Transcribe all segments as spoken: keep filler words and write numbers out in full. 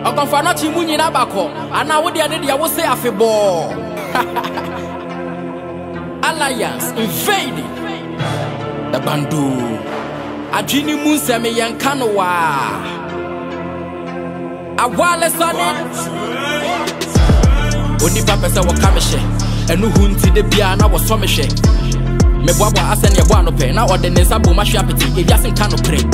Okonfa no chi munyi na bako. Ana wo de ne de wo say afebo. Alliance invading. The bandu. Adwini mu nseme yenka no wa. Awale sane. Oni papa se wo kamehye. Enu hunti de bia na wo so mehye. Me boabo asene ebo anope na ode ne nsa bo mahwe apeti. Ewiase nka no pre.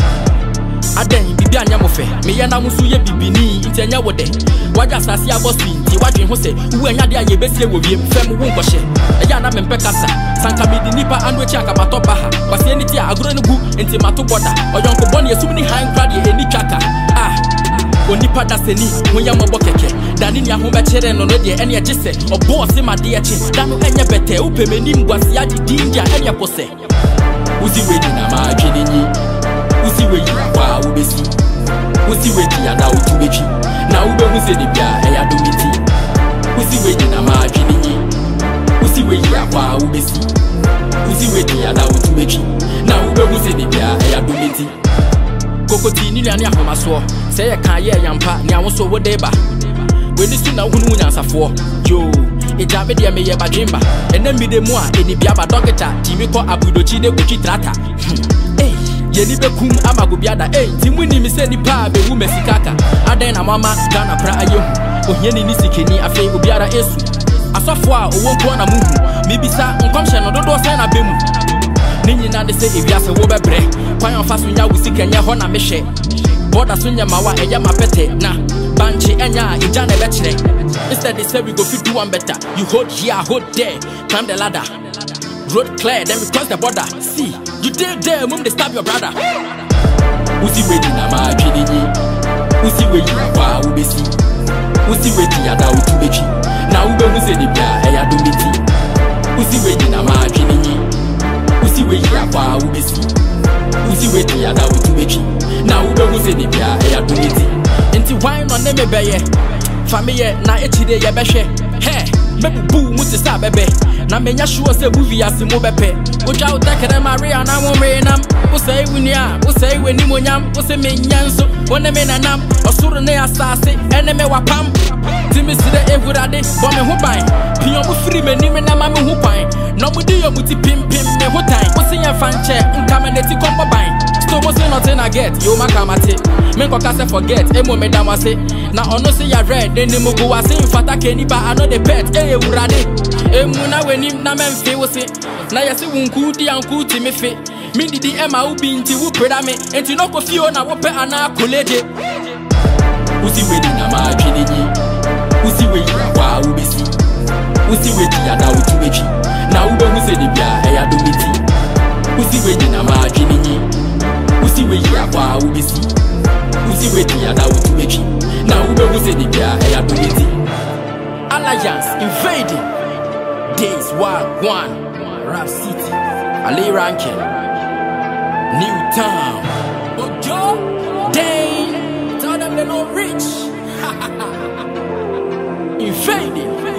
Aden bibi anya mo fe. Me ye na musu ye bibini nti anya wo de. Waja asase abosi nti wadwen ho se. Wu anya de aye besie wo wiem fem wo nkɔhye. Eya na mempe kasa. Sanka me di nipa ando echi aka mato baha. Wase ni ti agro ne gu nti mato boda. Oyonko boni esum ni han crowd ye eni twaka. Ah onipa da seni wonya mo bokeke. Dani ni aho be kire no no de ene eche se. Obo se ma de eche. Dano enye bete upemeni mgwasi adi dindia ene pose. Uzi wedi na ma adwene nyi. Uzi wedi kwa ubesi. Uzi wedi ya na utubechi. Na ube huze de bia eya domiti. Uzi wedi na ma adwene nyi. Uzi wedi ya kwa ubesi. Uzi wedi ya na utubechi. Na ube huze de bia eya domiti. Kokoti ni nani ahomaso. Se ye kan ye yampa ni awonso wo deba. We ni su na hunu nyansafo. Yo, eja me de me ye badwemba. Ene mi de mu a eni bia ba doctor. Timi ko abudochi de kotwi trata. Eh, ye ni bekum amago biada. Eh, timu ni mi se ni pa be wu mesikaka. Aden na mama Ghana pra ayehu. Ohye ni ni sikeni afei obiara esu. Asofo a owo nko na muhu. Mibisa nkomhye no dodo se na bemu. Ninyi na de se ewiase wo bebre. Kwan ofa so nya wusika nye ho na mehwe. Border so nya mawa eya mapete na banchi enya eja na bekire. Instead they say we go fit do one better. You hold here, hold there, climb the ladder. Road clear, then we cross the border. See, you did there, mum they stab your brother. Uzi wedi na ma adwene nyi. Uzi wedi kwa ubesi. Uzi wedi ya da utubechi. Na ube huze ni bia eya domiti. Uzi wedi na ma adwene nyi. Uzi wedi ya kwa ubesi. Uzi wedi ya da utubechi. Na ube huze ni bia eya domiti. Inti wine on me beye. Family na echide ye behwe. He, mebubu muti sa bebe. Na menya sure se movie asimo bepe. Oja utakere Maria na mo menam. Wo say wunia, wo say weni monyam, wo say menyanso. Wone me nanam, osuru ne asase, ene me wapam. Timi side evurade, bo me ho ban. Pion mo free me ni me na ma me ho ban. No mo di yo muti pim pim me ho tan. Wo say ya fanche, nka me neti kombo ban. So mo say nothing I get, yo makamate. Me ko kase forget, e mo me damase. Na ono say ya red, eni mo go ase mfata keni ba ano de pet, e ewurade. E mu na wenim na memfe wo se. Na yesi wunku di anku ti me fe. Mi didi ema ubi nti wu preda me. Enti no ko fio na wo pe ana kolede. Uzi wedi na ma adwene nyi. Uzi wedi kwa ubesi. Uzi wedi ya da utubechi. Na ube huze ni bia eya domiti. Uzi wedi na ma adwene nyi. Uzi wedi ya kwa ubesi. Uzi wedi ya da utubechi. Na ube huze ni bia eya domiti. Alliance invading. Days Wild One. Rap City. Ali Rankin. New Town. Ojo. Dane. Tell them they're not rich. Invading.